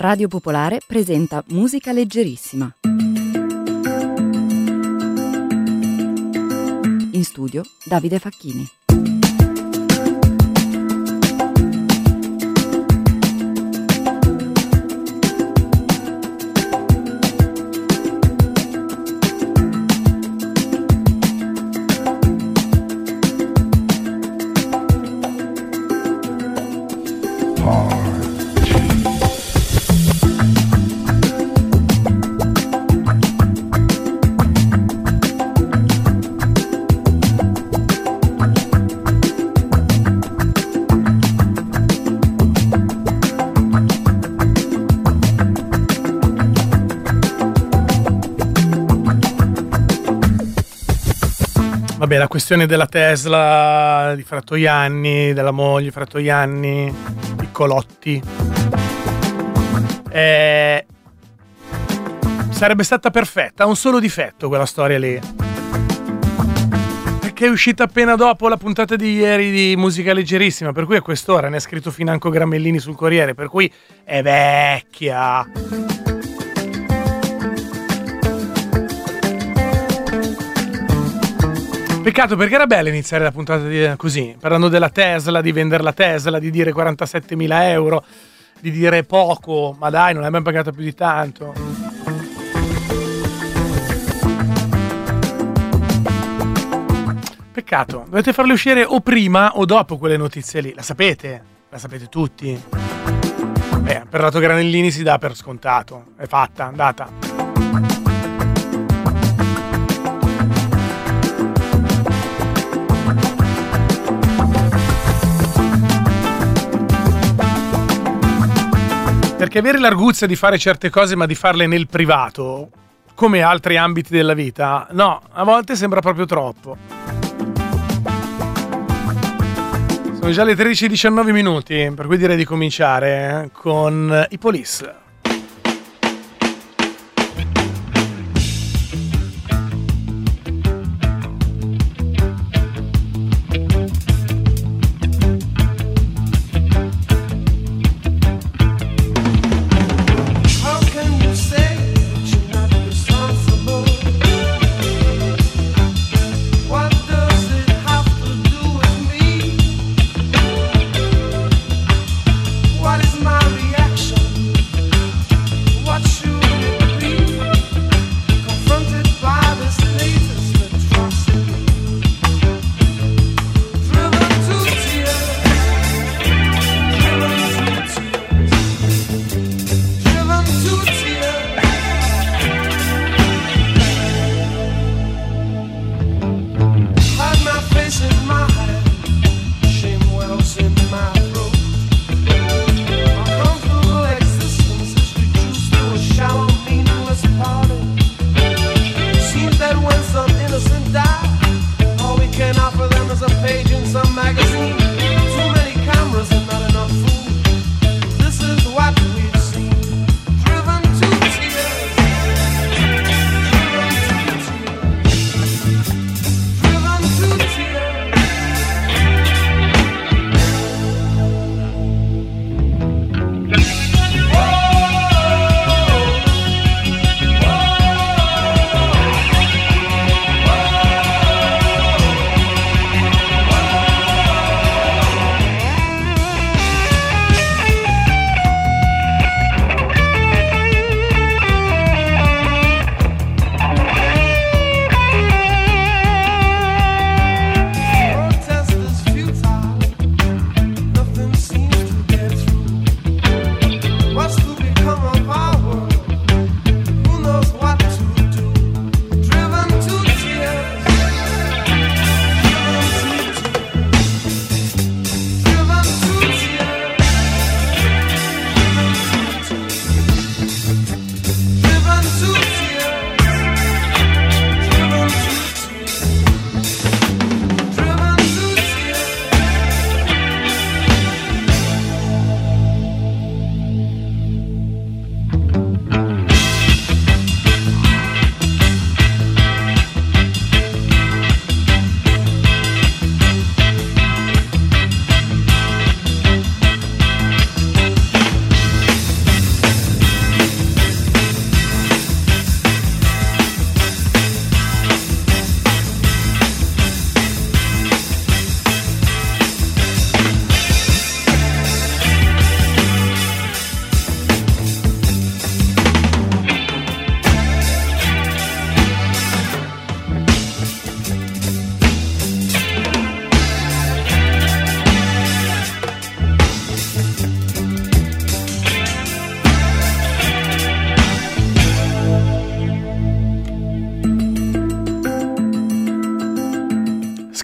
Radio Popolare presenta Musica Leggerissima. In studio Davide Facchini. Vabbè, la questione della Tesla di Fratoianni, della moglie Fratoianni, Piccolotti, sarebbe stata perfetta, ha un solo difetto quella storia lì, perché è uscita appena dopo la puntata di ieri di Musica Leggerissima, per cui a quest'ora ne ha scritto Financo Gramellini sul Corriere, per cui è vecchia. Peccato, perché era bella iniziare la puntata così, parlando della Tesla, di vendere la Tesla, di dire 47.000 euro, di dire poco, ma dai, non l'abbiamo pagata più di tanto. Peccato, dovete farle uscire o prima o dopo quelle notizie lì, la sapete tutti. Per Lato Granellini si dà per scontato, è fatta, andata. Perché avere l'arguzia di fare certe cose ma di farle nel privato, come altri ambiti della vita, no, a volte sembra proprio troppo. Sono già le 13:19, per cui direi di cominciare con i Police. What is my reaction?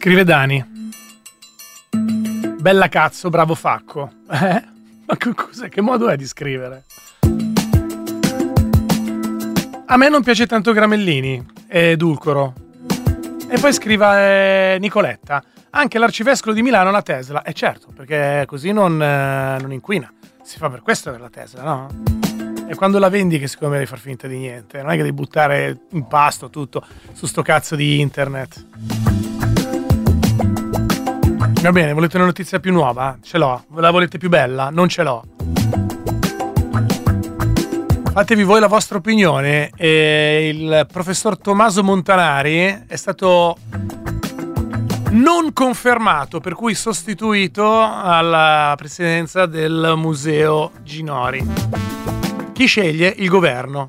Scrive Dani. Bella cazzo, bravo Facco. Ma cos'è? Che modo è di scrivere? A me non piace tanto Gramellini, è edulcoro. E poi scriva Nicoletta. Anche l'arcivescovo di Milano ha la Tesla. E certo, perché così non inquina. Si fa per questo avere la Tesla, no? E quando la vendi che secondo me devi far finta di niente. Non è che devi buttare in pasto tutto su sto cazzo di internet. Va bene, volete una notizia più nuova? Ce l'ho. La volete più bella? Non ce l'ho. Fatevi voi la vostra opinione. Il professor Tommaso Montanari è stato non confermato, per cui sostituito alla presidenza del museo Ginori. Chi sceglie? Il governo.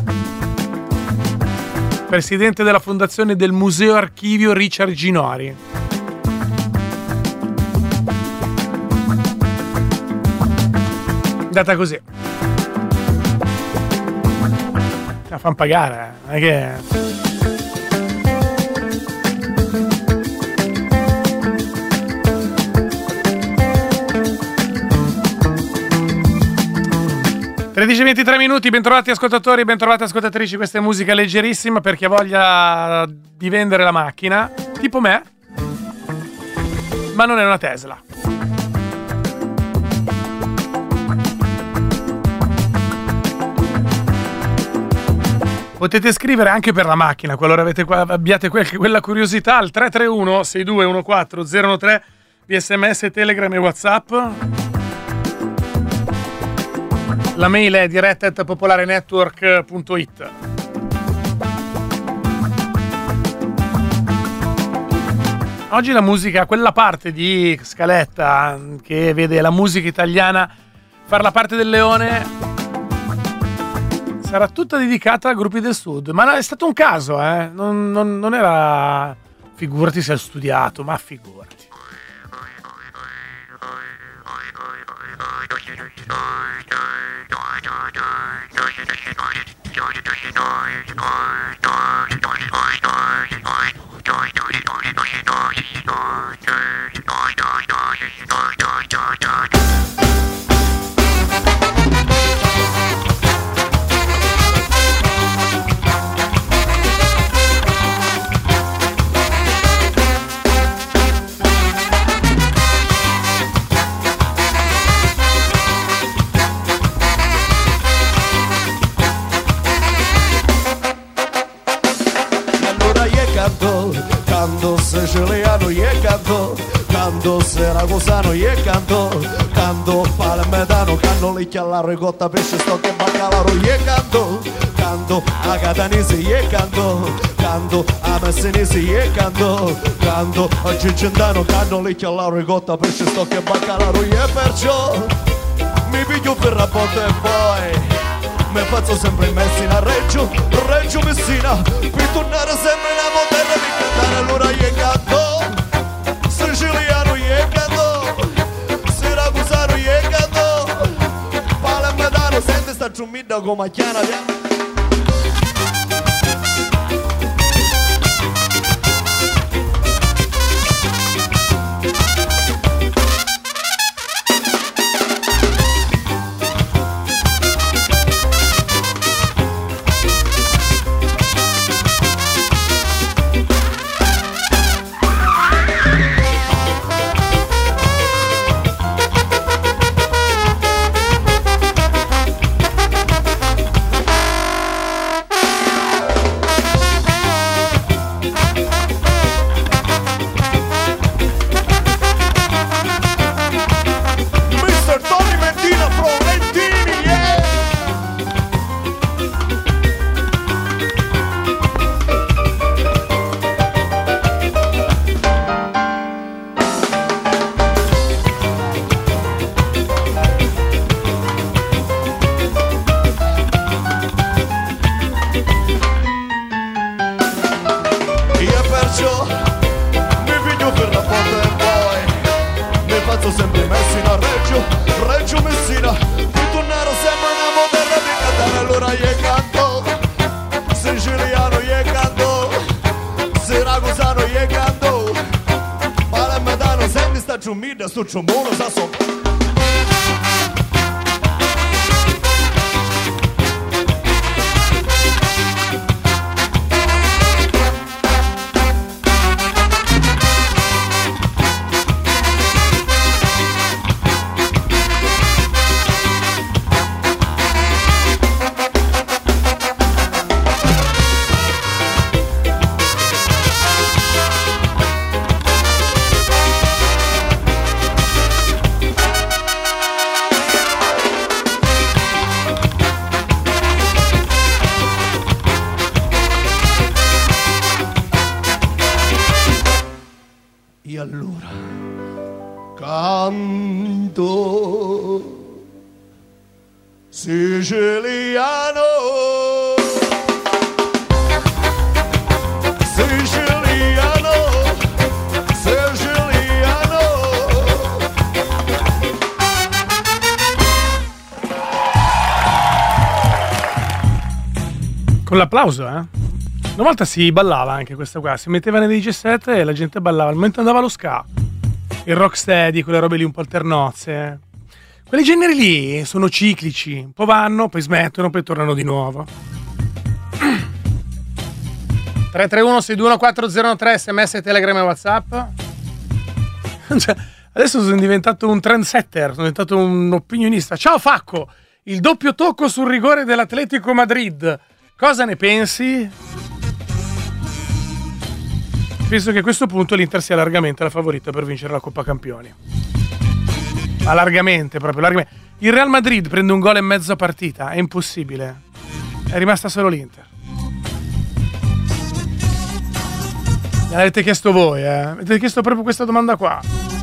Presidente della fondazione del museo archivio Richard Ginori. Data così. La fanno pagare, non è che... Tredici 23 minuti, bentrovati ascoltatori, bentrovate ascoltatrici, questa è musica leggerissima per chi ha voglia di vendere la macchina, tipo me, ma non è una Tesla. Potete scrivere anche per la macchina, qualora abbiate quella curiosità, al 331 6214 013 via SMS, Telegram e WhatsApp. La mail è diretta@popolarenetwork.it. Oggi la musica, quella parte di scaletta che vede la musica italiana fare la parte del leone, sarà tutta dedicata a gruppi del sud. Ma è stato un caso, non era... Figurati se hai studiato, ma figurati. Canto siciliano io canto, canto siracusano io canto, canto palermitano, canto licchia alla ricotta, pesce, stocca e baccalaro io canto, canto a catanese io canto, canto a messinese io canto, canto a cicindano, canto licchia alla ricotta, pesce, stocca e baccalaro io, perciò mi piglio per rapporto e poi mi faccio sempre in Messina, Reggio Messina, per tornare sempre in terra di cantare, allora io canto, siciliano io canto, siracusano io canto, palermitano, senti sta ciumida come a chiana. ciumida sto ciumbono sa so. E allora canto siciliano, siciliano, siciliano. Con l'applauso, eh? Una volta si ballava anche questa qua, si metteva nei DJ set e la gente ballava, al momento andava allo ska, il rocksteady, quelle robe lì un po' alternozze. Quei generi lì sono ciclici, un po' vanno, poi smettono, poi tornano di nuovo. 331-621-403 SMS, Telegram e WhatsApp. Cioè, adesso sono diventato un trendsetter, sono diventato un opinionista. Ciao Facco, il doppio tocco sul rigore dell'Atletico Madrid, cosa ne pensi? Penso che a questo punto l'Inter sia largamente la favorita per vincere la Coppa Campioni. Ma largamente, proprio largamente. Il Real Madrid prende un gol e mezzo a partita, è impossibile. È rimasta solo l'Inter. Me l'avete chiesto voi, avete chiesto proprio questa domanda qua.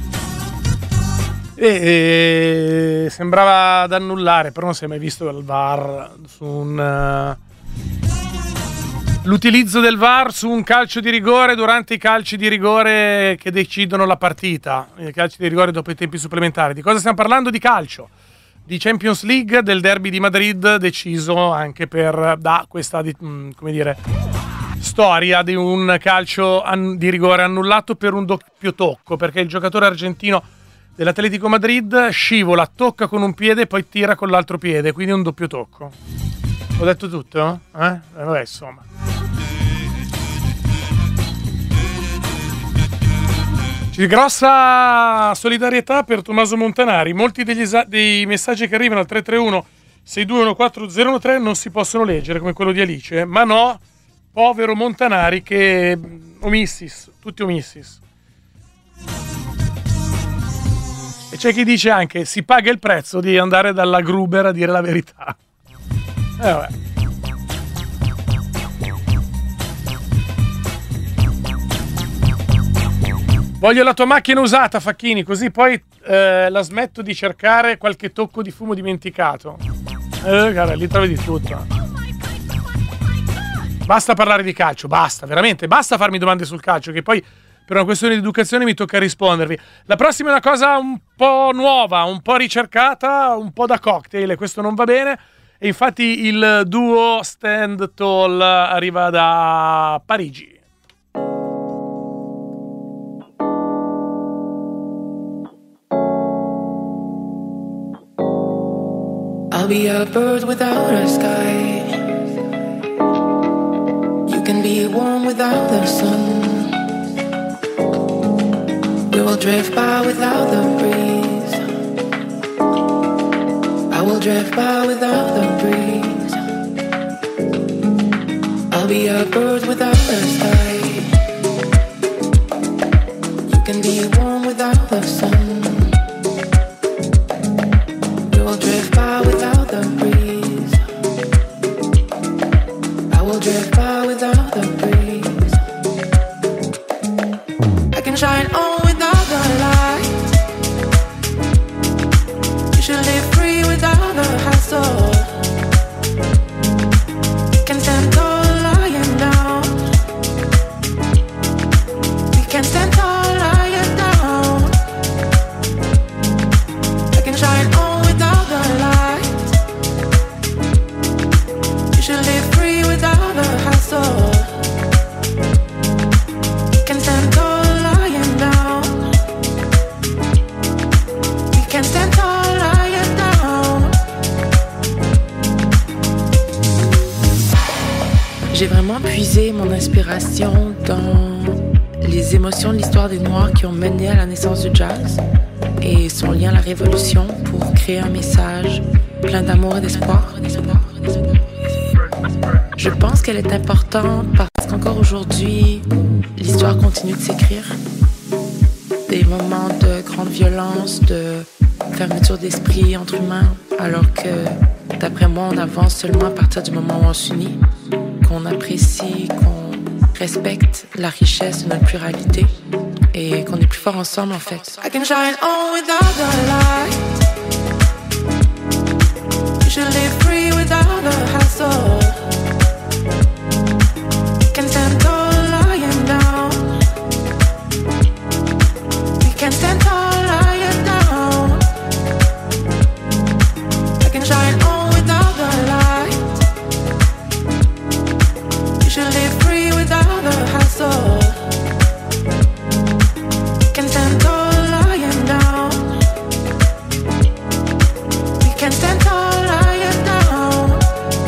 E sembrava ad annullare, però non si è mai visto il VAR su un... L'utilizzo del VAR su un calcio di rigore durante i calci di rigore che decidono la partita, i calci di rigore dopo i tempi supplementari. Di cosa stiamo parlando? Di calcio, di Champions League, del derby di Madrid, deciso anche da questa, come dire, storia di un calcio di rigore annullato per un doppio tocco, perché il giocatore argentino dell'Atletico Madrid scivola, tocca con un piede e poi tira con l'altro piede, quindi un doppio tocco. Ho detto tutto? Vabbè, insomma. Grossa solidarietà per Tommaso Montanari. Molti dei messaggi che arrivano al 331-621-4013 non si possono leggere, come quello di Alice, ma no, povero Montanari che omissis, tutti omissis. E c'è chi dice anche si paga il prezzo di andare dalla Gruber a dire la verità. Vabbè. Voglio la tua macchina usata, Facchini, così poi la smetto di cercare qualche tocco di fumo dimenticato. Guarda, lì trovi di tutto. Basta parlare di calcio, basta, veramente, basta farmi domande sul calcio, che poi per una questione di educazione mi tocca rispondervi. La prossima è una cosa un po' nuova, un po' ricercata, un po' da cocktail, e questo non va bene. E infatti il duo Stand Tall arriva da Parigi. I'll be a bird without a sky. You can be warm without the sun. We will drift by without the breeze. I will drift by without the breeze. I'll be a bird without a sky. You can be warm without the sun. We will drift by without the breeze. I will drift by without the breeze. I can shine on without the light. You should live free without the hassle. Can stand tall lying down. We can stand tall lying down. I can shine on without the light. You should live free without the hassle. Can stand tall lying down. souvent puisé mon inspiration dans les émotions de l'histoire des Noirs qui ont mené à la naissance du jazz et son lien à la révolution pour créer un message plein d'amour et d'espoir. Je pense qu'elle est importante parce qu'encore aujourd'hui, l'histoire continue de s'écrire. Des moments de grande violence, de fermeture d'esprit entre humains, alors que, d'après moi, on avance seulement à partir du moment où on s'unit, qu'on apprécie, qu'on respecte la richesse de notre pluralité et qu'on est plus fort ensemble, en fait. I can shine on without the light. You should live free without the hassle. Can stand tall lying down. We can stand tall lying down. I can shine on without the light. You should live free without the hassle. Can stand tall lying down. We can stand tall lying down.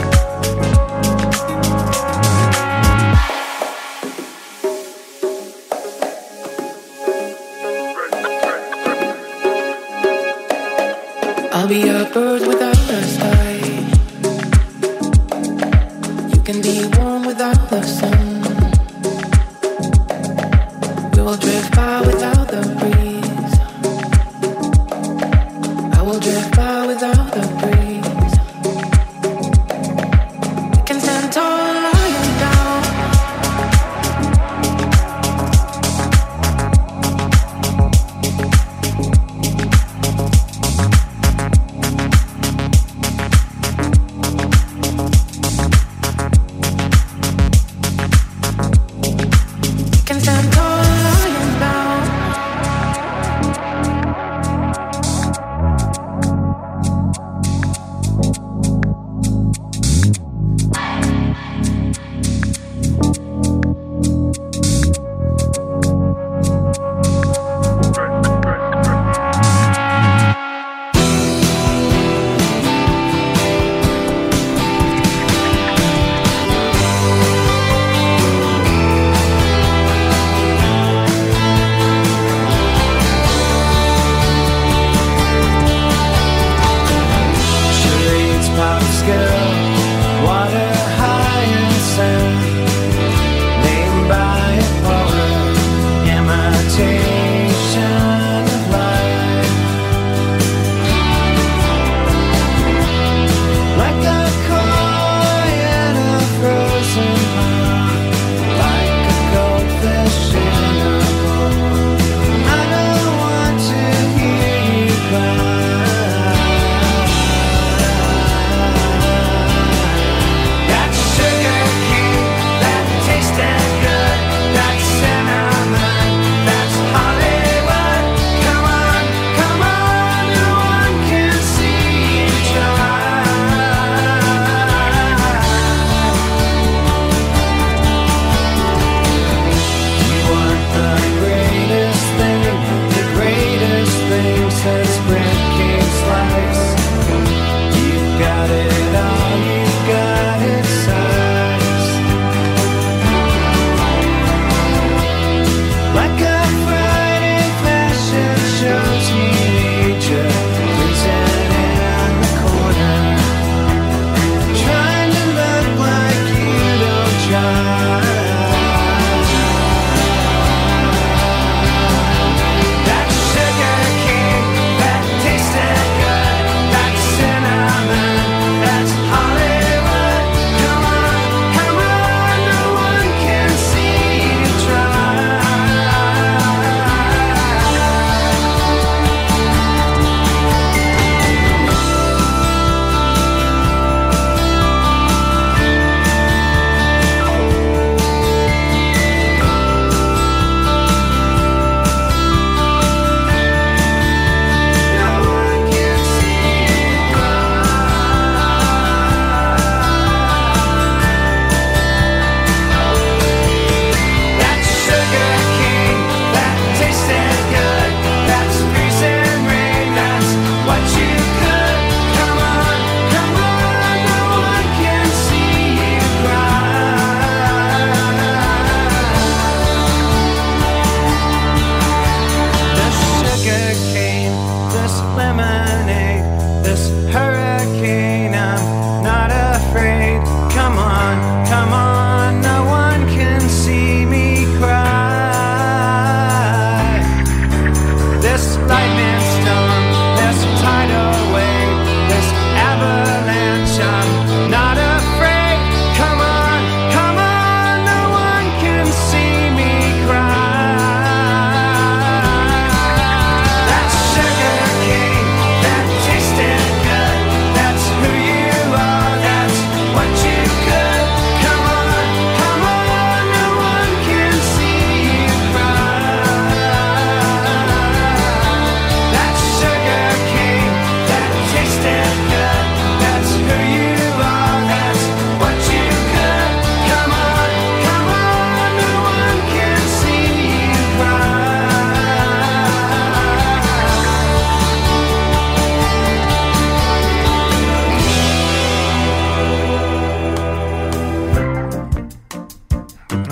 I'll be a bird without a sky. You can be warm without the sun. We will drift by without the breeze. I will drift by without the breeze. We can stand tall lying down. We can stand tall lying down.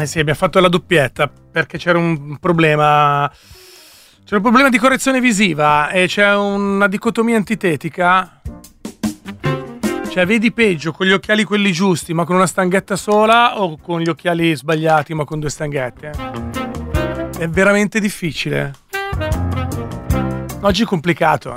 sì, abbiamo fatto la doppietta perché c'era un problema. C'è un problema di correzione visiva e c'è una dicotomia antitetica. Cioè, vedi peggio con gli occhiali quelli giusti ma con una stanghetta sola o con gli occhiali sbagliati ma con 2 stanghette? È veramente difficile. Oggi è complicato,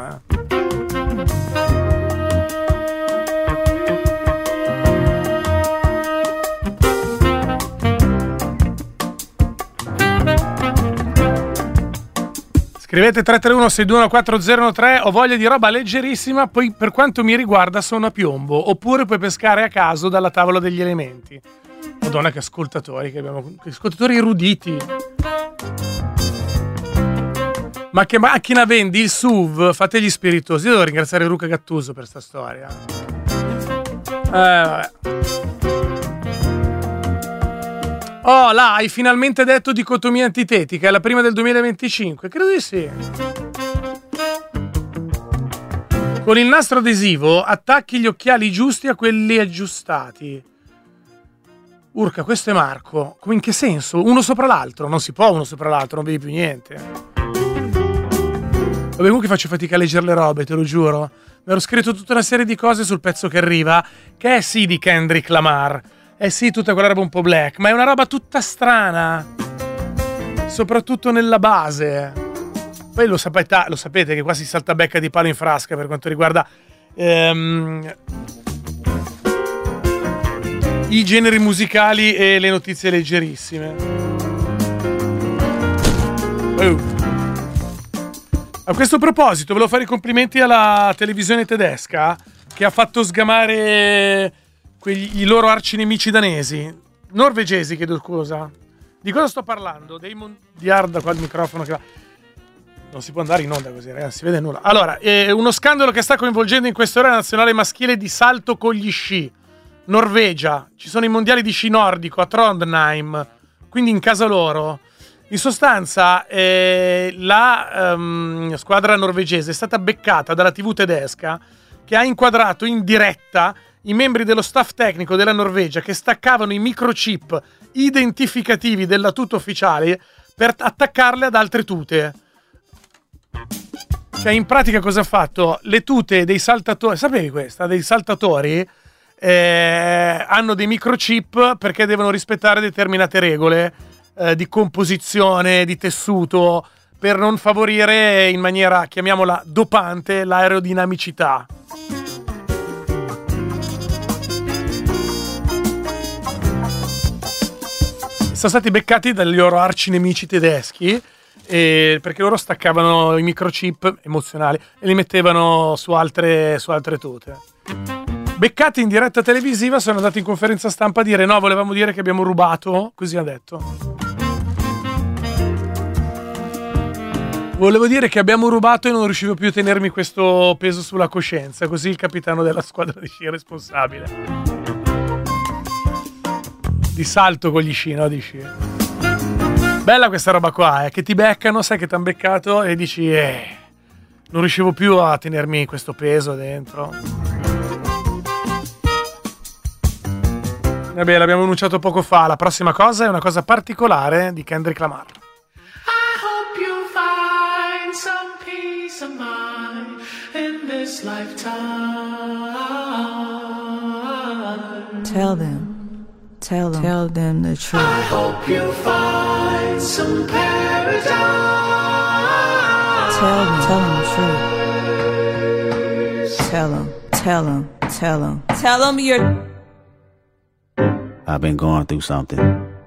Scrivete 331-621-4013, ho voglia di roba leggerissima, poi per quanto mi riguarda sono a piombo, oppure puoi pescare a caso dalla tavola degli elementi. Madonna, che ascoltatori che abbiamo, che ascoltatori eruditi. Ma che macchina vendi? Il SUV? Fate gli spiritosi. Io devo ringraziare Luca Gattuso per sta storia. Vabbè. Oh, là, hai finalmente detto dicotomia antitetica, è la prima del 2025? Credo di sì. Con il nastro adesivo attacchi gli occhiali giusti a quelli aggiustati. Urca, questo è Marco. Come, in che senso? Uno sopra l'altro? Non si può uno sopra l'altro, non vedi più niente. Vabbè, comunque faccio fatica a leggere le robe, te lo giuro. Mi ero scritto tutta una serie di cose sul pezzo che arriva, che è sì di Kendrick Lamar. Eh sì, tutta quella roba un po' black, ma è una roba tutta strana, soprattutto nella base. Poi lo sapete che qua si salta becca di palo in frasca per quanto riguarda i generi musicali e le notizie leggerissime. A questo proposito volevo fare i complimenti alla televisione tedesca che ha fatto sgamare i loro arcinemici danesi, norvegesi, chiedo scusa. Di cosa sto parlando? Dei guarda qua il microfono che va. Non si può andare in onda così, ragazzi, si vede nulla. Allora, uno scandalo che sta coinvolgendo in queste ore la nazionale maschile di salto con gli sci. Norvegia, ci sono i mondiali di sci nordico a Trondheim, quindi in casa loro. In sostanza, la squadra norvegese è stata beccata dalla TV tedesca che ha inquadrato in diretta i membri dello staff tecnico della Norvegia che staccavano i microchip identificativi della tuta ufficiale per attaccarle ad altre tute. Cioè, in pratica cosa ha fatto? Le tute dei saltatori, sapevi questa? Dei saltatori hanno dei microchip perché devono rispettare determinate regole di composizione, di tessuto, per non favorire in maniera, chiamiamola, dopante l'aerodinamicità. Sono stati beccati dagli loro arcinemici tedeschi perché loro staccavano i microchip emozionali e li mettevano su altre tute. Beccati in diretta televisiva, sono andati in conferenza stampa a dire no, volevamo dire che abbiamo rubato, così ha detto. Volevo dire che abbiamo rubato e non riuscivo più a tenermi questo peso sulla coscienza, così il capitano della squadra di sci è responsabile. Di salto con gli sci, no? Di sci. Bella questa roba qua, che ti beccano, sai che ti hanno beccato e dici non riuscivo più a tenermi questo peso dentro. Vabbè, l'abbiamo annunciato poco fa. La prossima cosa è una cosa particolare di Kendrick Lamar. I hope you find some peace of mind in this lifetime. Tell them the truth. I hope you find some paradise. Tell them the truth. Tell them you're... I've been going through something.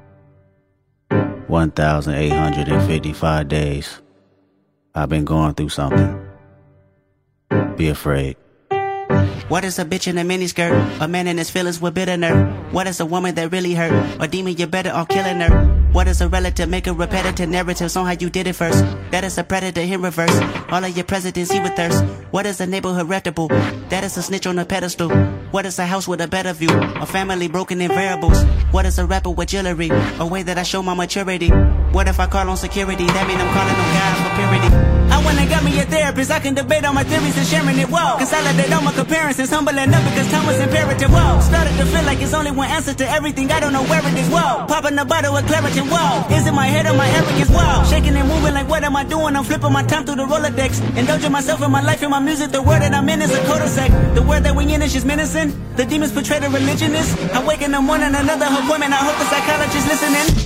1,855 days. I've been going through something. Be afraid. What is a bitch in a miniskirt? A man in his feelings with bitter nerve. What is a woman that really hurt? A demon, you're better off killing her. What is a relative? Make a repetitive narratives on how you did it first. That is a predator in reverse. All of your presidents he with thirst. What is a neighborhood reputable? That is a snitch on a pedestal. What is a house with a better view? A family broken in variables. What is a rapper with jewelry? A way that I show my maturity. What if I call on security? That mean I'm calling on God for purity. I went and got me a therapist. I can debate on my theories and sharing it. Whoa, consolidate all my comparisons, humble enough because time was imperative. Whoa, started to feel like it's only one answer to everything. I don't know where it is. Whoa, popping a bottle of Claritin. Whoa, is it my head or my arrogance? Whoa, shaking and moving like what am I doing? I'm flipping my time through the Rolodex, indulging myself in my life and my music. The word that I'm in is a cul-de-sac. The word that we in is just menacing. The demons portray the religionist. I wake in the morning, another appointment. I hope the psychologist listening.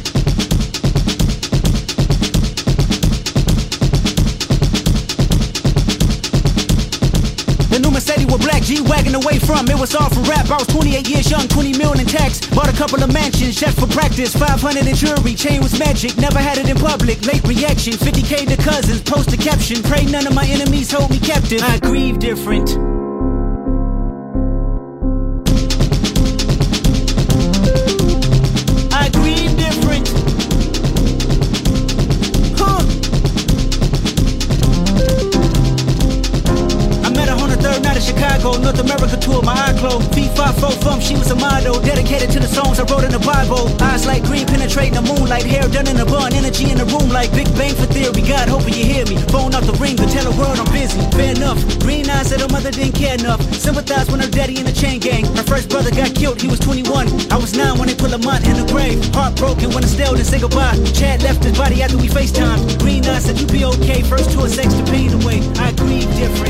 The new Mercedes with black G-Wagon away from. It was all for rap. I was 28 years young, 20 million in tax. Bought a couple of mansions, chef for practice. 500 in jewelry, chain was magic. Never had it in public, late reaction. 50K to cousins, post a caption. Pray none of my enemies hold me captive. I grieve different. I grieve different. Third night in Chicago, North America tour, my eye closed. P5 thumb, she was a model, dedicated to the songs I wrote in the Bible. Eyes like green, penetrating the moonlight, hair done in a bun, energy in the room like Big Bang for theory. God, hoping you hear me. Phone out the ring, but tell the world I'm busy. Fair enough. Green eyes said her mother didn't care enough. Sympathize when her daddy in the chain gang. Her first brother got killed, he was 21. I was 9 when they put Lamont in the grave. Heartbroken when Estelle didn't say goodbye. Chad left his body after we FaceTimed. Green eyes said you be okay. First tour, sex the pain away. I grieve different.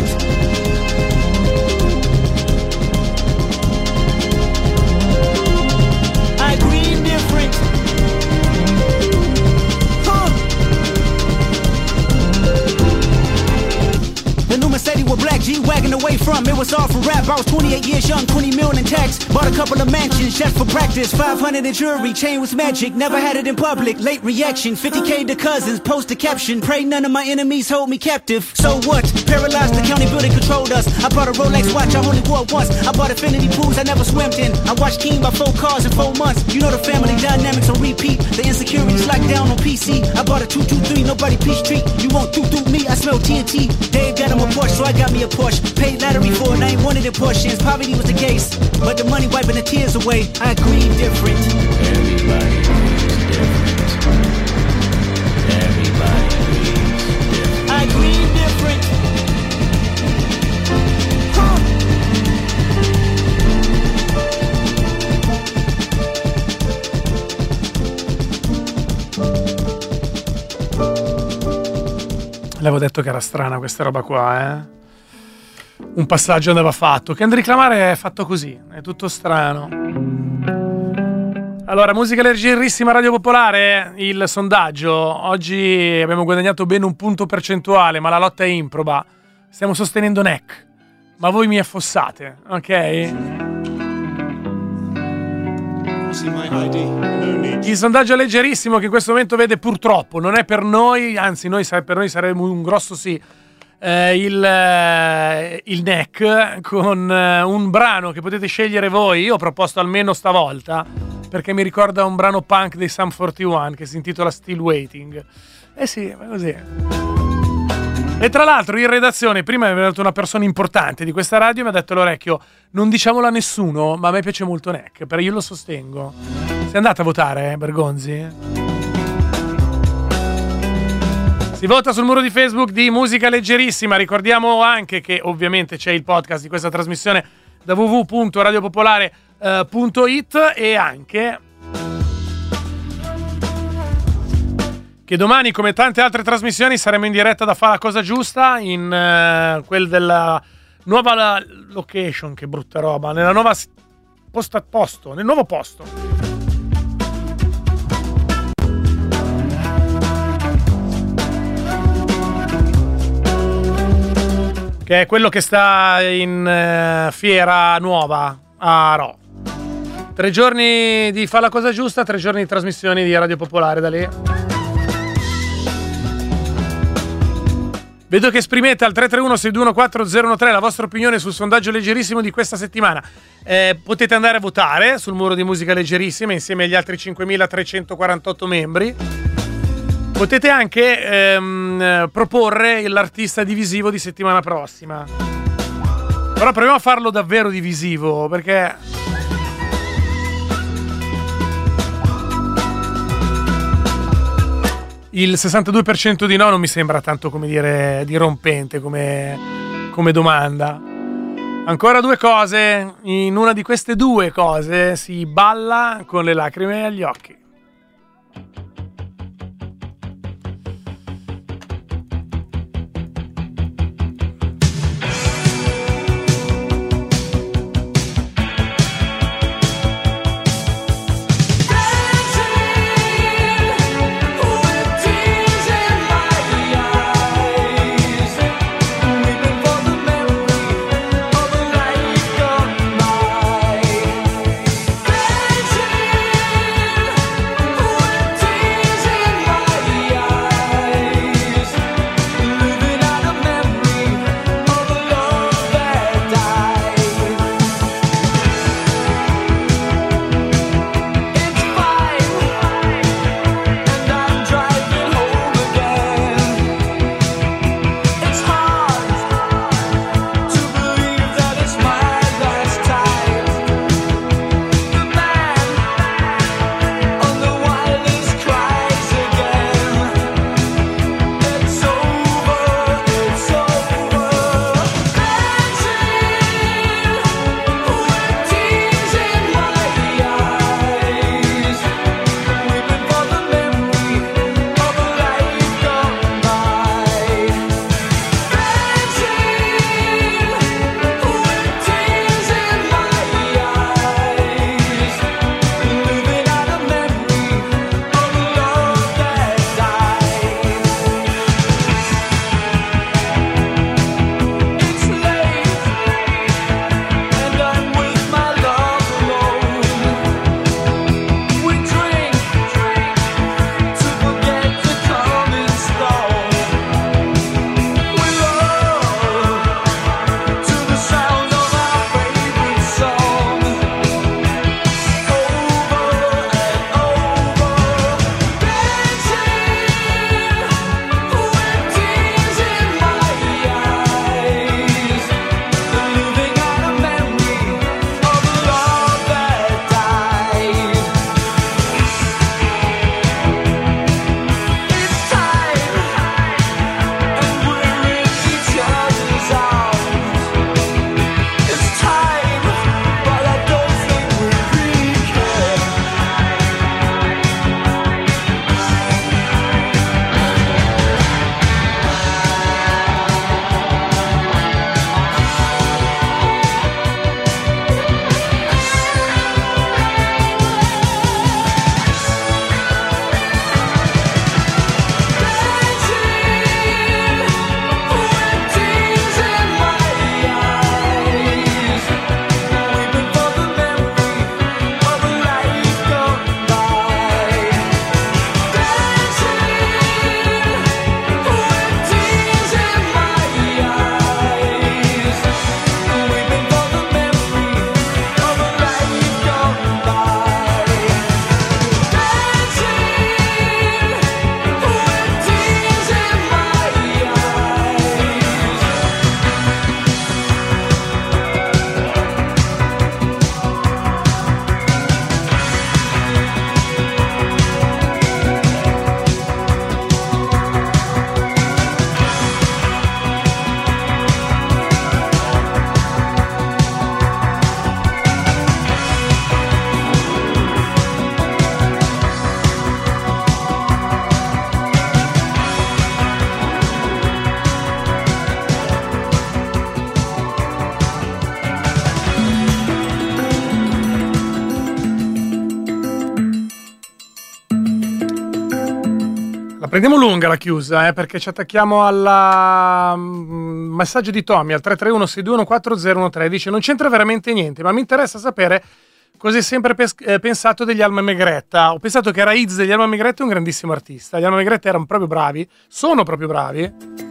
I grieve different. The new Mercedes with black G-Wagon away from. It was all for rap. I was 28 years young, 20 million in tax. Bought a couple of mansions, chef for practice. 500 in jewelry, chain was magic. Never had it in public, late reaction. 50K to cousins, post a caption. Pray none of my enemies hold me captive. So what? Paralyzed, the county building controlled us. I bought a Rolex watch, I only wore once. I bought infinity pools I never swam in. I watched King by 4 cars in 4 months. You know the family dynamics on repeat. The insecurities locked down on PC. I bought a 223, nobody peach treat. You won't do me, I smell TNT. Dave got him a Porsche, so I got me a Porsche. Paid lottery for it, I ain't wanted in portions. Poverty was the case, but the money wiping the tears away. I grieve different. Everybody grieves different. Everybody grieves different. I grieve different. L'avevo detto che era strana questa roba qua, eh? Un passaggio andava fatto. Kendrick Lamar è fatto così, è tutto strano. Allora, musica leggerissima, Radio Popolare, il sondaggio. Oggi abbiamo guadagnato bene un punto percentuale, ma la lotta è improba. Stiamo sostenendo NEC, ma voi mi affossate, ok? Il sondaggio leggerissimo che in questo momento vede purtroppo, non è per noi, anzi per noi sarebbe un grosso sì, il NEC con un brano che potete scegliere voi. Io ho proposto almeno stavolta perché mi ricorda un brano punk dei Sum 41 che si intitola Still Waiting. Eh sì, è così. E tra l'altro in redazione prima mi è venuta una persona importante di questa radio e mi ha detto all'orecchio: non diciamolo a nessuno, ma a me piace molto NEC, perché io lo sostengo. Sei andata a votare, Bergonzi? Si vota sul muro di Facebook di Musica Leggerissima. Ricordiamo anche che ovviamente c'è il podcast di questa trasmissione da www.radiopopolare.it e anche che domani, come tante altre trasmissioni, saremo in diretta da Fa la Cosa Giusta in quel della nuova location, che brutta roba, nella nuova nel nuovo posto. Che è quello che sta in Fiera Nuova a Ro. 3 giorni di Fa la Cosa Giusta, 3 giorni di trasmissioni di Radio Popolare da lì. Vedo che esprimete al 331-621-4013 la vostra opinione sul sondaggio leggerissimo di questa settimana. Potete andare a votare sul muro di Musica Leggerissima insieme agli altri 5.348 membri. Potete anche proporre l'artista divisivo di settimana prossima. Però proviamo a farlo davvero divisivo, perché Il 62% di no non mi sembra tanto, come dire, dirompente come domanda. Ancora due cose. In una di queste due cose si balla con le lacrime agli occhi. Prendiamo lunga la chiusa, perché ci attacchiamo al messaggio di Tommy al 331-621-4013. Dice: non c'entra veramente niente, ma mi interessa sapere cosa hai sempre pensato degli Alma Megretta. Ho pensato che Raiz degli Alma Megretta è un grandissimo artista. Gli Alma Megretta erano proprio bravi, sono proprio bravi.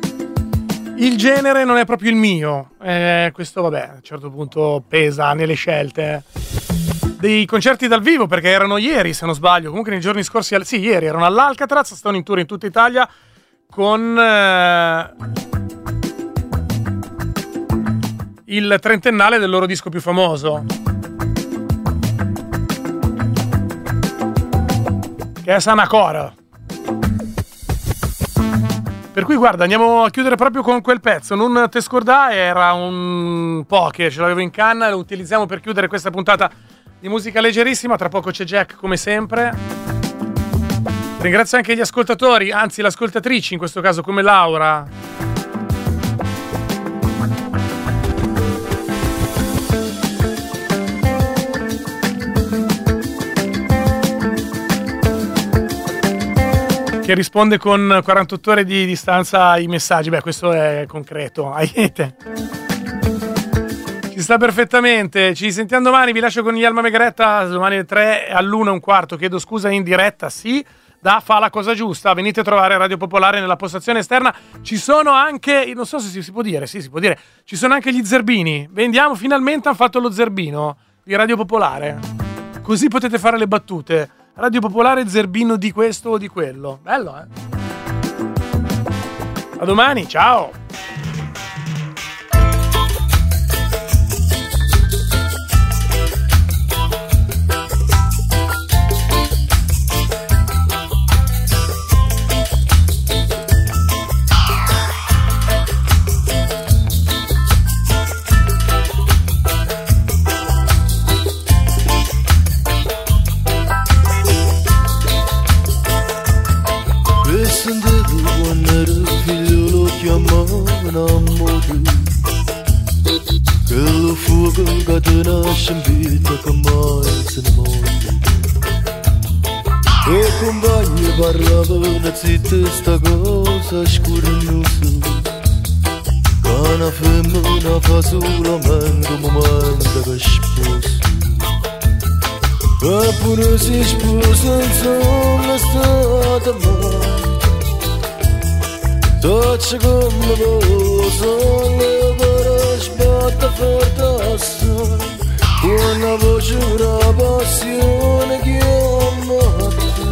Il genere non è proprio il mio. Questo, vabbè, a un certo punto pesa nelle scelte. Dei concerti dal vivo, perché erano ieri, se non sbaglio, comunque nei giorni scorsi, sì, ieri erano all'Alcatraz, stanno in tour in tutta Italia con il trentennale del loro disco più famoso, che è Sanacora. cui guarda, andiamo a chiudere proprio con quel pezzo. Non te scordare, era un po' che ce l'avevo in canna e lo utilizziamo per chiudere questa puntata di musica leggerissima. Tra poco c'è Jack come sempre. Ringrazio anche gli ascoltatori, anzi le ascoltatrici, in questo caso come Laura. Che risponde con 48 ore di distanza ai messaggi. Beh, questo è concreto. Aiete. Ci sta perfettamente. Ci sentiamo domani. Vi lascio con Yelma Megretta. Domani alle 3 all'1:15. Chiedo scusa in diretta. Sì, fa la cosa giusta. Venite a trovare Radio Popolare nella postazione esterna. Ci sono anche, non so se si può dire, sì, si può dire. Ci sono anche gli zerbini. Vendiamo, finalmente hanno fatto lo zerbino di Radio Popolare. Così potete fare le battute. Radio Popolare, zerbino di questo o di quello. Bello, eh? A domani, ciao! Quello fuoco che nasce in vita che mai se ne muore. E compagni parlavano zitta sta cosa scurnosa. Che una femmina fa solamente un momento che sposa. E pure si sposa insomma stata mai. Tocci come poso, le parole sbatte forte assai. Una voce, una passione che ama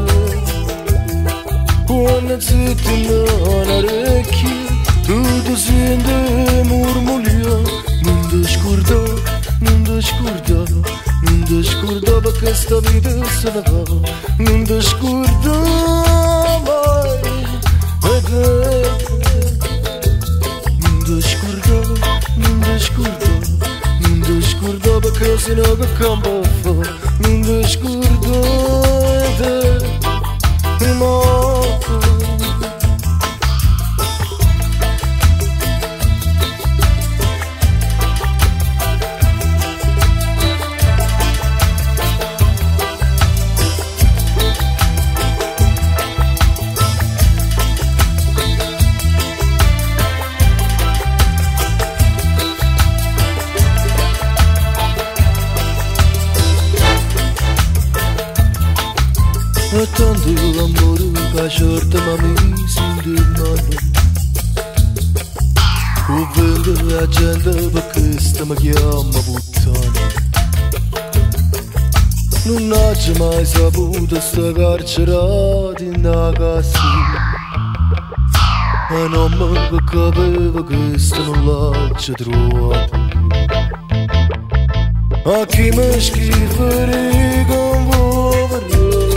te. Una zitta in orecchie, tutto sente murmulio. Non ti scordare, non ti scordare, non ti scordare perché sta vita se ne va. Non ti scordare mai. Non ti scordare perché se no che campo fa. Non ti scordare mai. E tanto l'amore che certa ma mi si indemnano. Ho vendo la gente perché sta mi chiama puttana. Non ho mai saputo sta carcerata in una casa. E non mi capivo che sta non l'ho trovato. A chi mi scrivere con voi.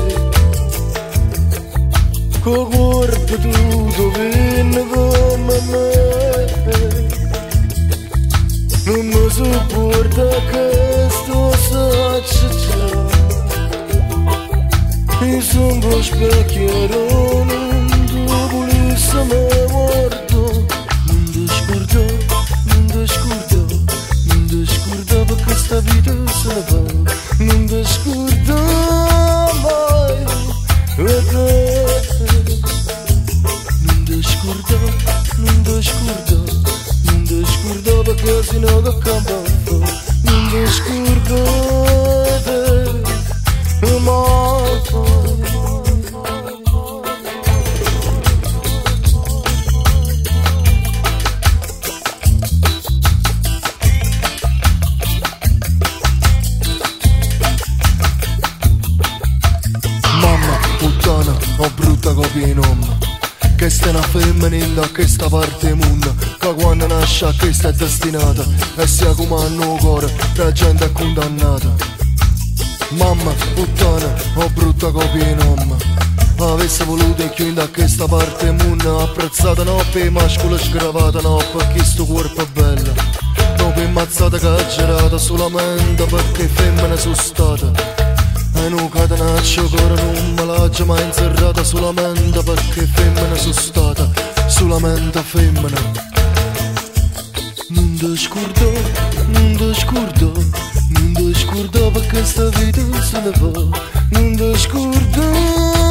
Con corpo tutto viene come me. Non mi sopporta che sto saccia. Mi sono specchiato, non volesse me morto. Non ti scordare, non ti scordare, non ti scordare perché sta vita se ne va. Non ti scordare mai. Non ti scordare, non ti scordare, non ti scordare perché se no che campo fa. Non ti scordare mai. Mamma, puttana, ho brutta copia in nome. Che sta una femminile che sta parte mondo. Che quando nasce a questa è destinata. E sia come hanno cuore, la gente è condannata. Mamma, puttana, ho brutta copia in nome. Avesse voluto e chiuso da questa parte munna, apprezzata no per mascolo sgravata no perché sto corpo è bello, no per mazzata caggerata solamente perché femmine sono state, e non catenaccio ancora non me l'ha mai inserrata solamente perché femmine sono state, solamente femmine. Non ti scordo, non ti scordo, non ti scordo perché sta vita se ne va, non ti scordo.